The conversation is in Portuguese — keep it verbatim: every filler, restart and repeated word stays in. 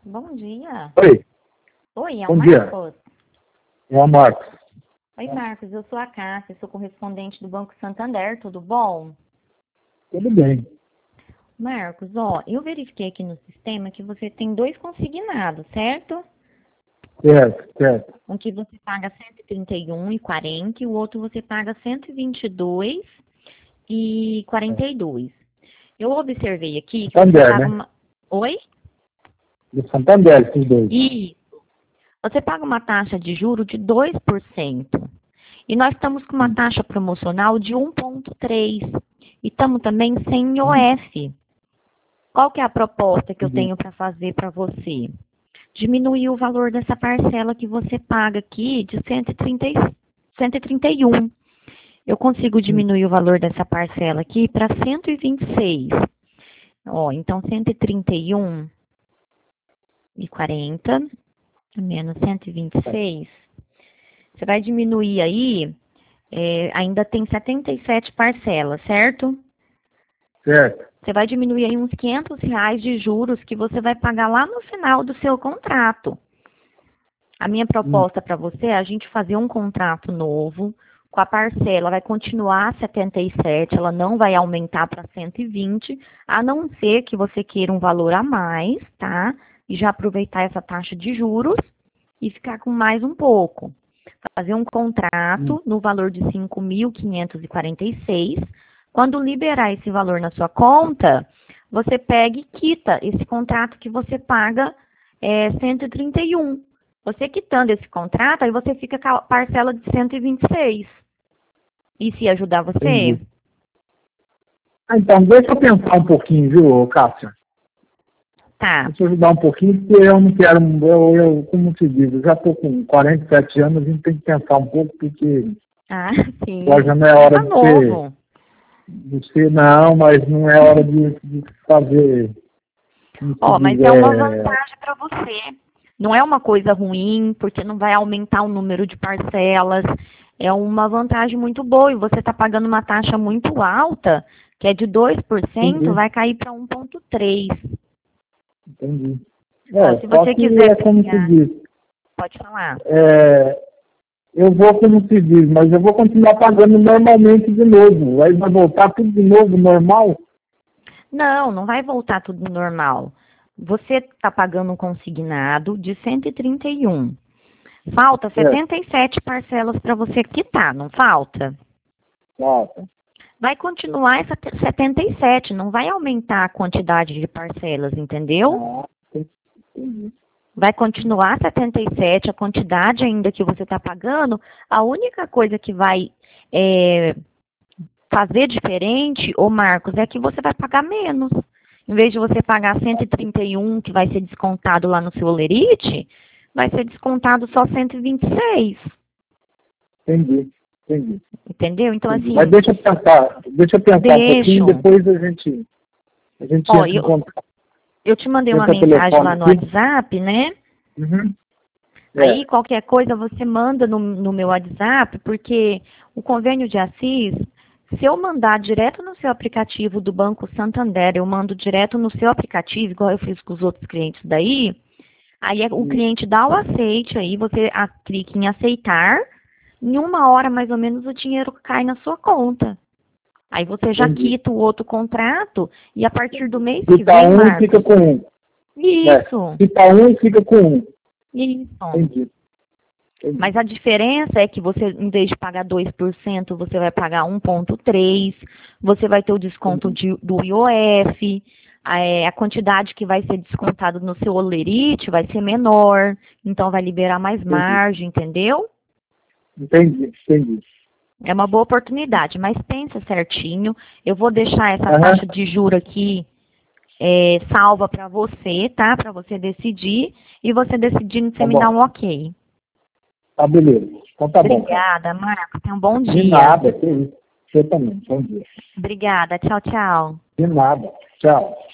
Bom dia. Oi, Oi, é o bom dia. Marcos? É o Marcos. Oi, Marcos, eu sou a Cássia, sou correspondente do Banco Santander, tudo bom? Tudo bem. Marcos, ó, eu verifiquei aqui no sistema que você tem dois consignados, certo? Certo, certo. Um que você paga cento e trinta e um e quarenta e o outro você paga cento e vinte e dois e quarenta e dois. Eu observei aqui que você Santander, paga né? uma... Oi? Do Santander, esses dois. Isso. Você paga uma taxa de juro de dois por cento. E nós estamos com uma taxa promocional de um vírgula três. E estamos também sem I O F. Qual que é a proposta que eu tenho para fazer para você? Diminuir o valor dessa parcela que você paga aqui de cento e trinta, cento e trinta e um. Eu consigo diminuir o valor dessa parcela aqui para cento e vinte e seis. Ó, então cento e trinta e um e quarenta menos cento e vinte e seis. Você vai diminuir aí, é, ainda tem setenta e sete parcelas, certo? Certo. Você vai diminuir aí uns quinhentos reais de juros que você vai pagar lá no final do seu contrato. A minha proposta para você é a gente fazer um contrato novo, com a parcela vai continuar setenta e sete, ela não vai aumentar para cento e vinte, a não ser que você queira um valor a mais, tá? E já aproveitar essa taxa de juros e ficar com mais um pouco. Fazer um contrato no valor de cinco mil quinhentos e quarenta e seis. Quando liberar esse valor na sua conta, você pega e quita esse contrato que você paga é, cento e trinta e um. Você quitando esse contrato, aí você fica com a parcela de cento e vinte e seis. E se ajudar você? Entendi. Ah, então, deixa eu pensar um pouquinho, viu, Cássia? Tá. Deixa eu ajudar um pouquinho, porque eu não quero, eu, eu como se diz, eu já estou com quarenta e sete anos, a gente tem que pensar um pouco, porque Ah, sim. agora já não é hora Tá de novo. ser, de ser, não, mas não é hora de, de fazer. Ó, mas diz, é uma é... vantagem para você. Não é uma coisa ruim, porque não vai aumentar o número de parcelas. É uma vantagem muito boa. E você está pagando uma taxa muito alta, que é de dois por cento, Entendi. vai cair para um vírgula três. Entendi. Ó, É, se só você que quiser é como se pegar, diz, pode falar. é, eu vou como se diz, mas eu vou continuar pagando normalmente de novo. Aí vai voltar tudo de novo, normal? Não, não vai voltar tudo normal. Você está pagando um consignado de cento e trinta e um. Falta É, setenta e sete parcelas para você quitar, não falta? falta. Vai continuar essa setenta e sete, não vai aumentar a quantidade de parcelas, entendeu? Ah, entendi. Vai continuar setenta e sete, a quantidade ainda que você está pagando. A única coisa que vai é, fazer diferente, ô Marcos, é que você vai pagar menos. Em vez de você pagar cento e trinta e um, que vai ser descontado lá no seu Olerite, vai ser descontado só cento e vinte e seis. Entendi. Entendi. Entendeu? Então, Entendi. assim, Mas deixa eu pensar, deixa eu pensar um pouquinho, deixam. depois a gente, a gente Ó, entra em eu, contato. eu te mandei uma Entra mensagem telefone lá no aqui. WhatsApp, né? Uhum. Aí, É. qualquer coisa, você manda no, no meu WhatsApp, porque o convênio de Assis, se eu mandar direto no seu aplicativo do Banco Santander, eu mando direto no seu aplicativo, igual eu fiz com os outros clientes daí, aí é- o cliente dá o aceite, aí você a, clica em aceitar, em uma hora mais ou menos o dinheiro cai na sua conta. Aí você já Entendi. quita o outro contrato e a partir do mês que Fica vem, um e Marcos, fica com um. isso, É. Fica um e fica com um. isso. Entendi. Entendi. Mas a diferença é que você, em vez de pagar dois por cento, você vai pagar um vírgula três por cento, você vai ter o desconto de, do I O F, a, é, a quantidade que vai ser descontado no seu Olerite vai ser menor, então vai liberar mais Entendi. margem, entendeu? Entendi. Entendi. É uma boa oportunidade, mas pensa certinho. Eu vou deixar essa Aham. taxa de juro aqui é, salva para você, tá? Para você decidir, e você decidindo, você Tá me dá bom. um ok. Tá, beleza. Então tá bom, cara. Obrigada, Marco. Tenha um bom De dia. nada, que isso. Você também. Bom dia. Obrigada. Tchau, tchau. De nada. Tchau.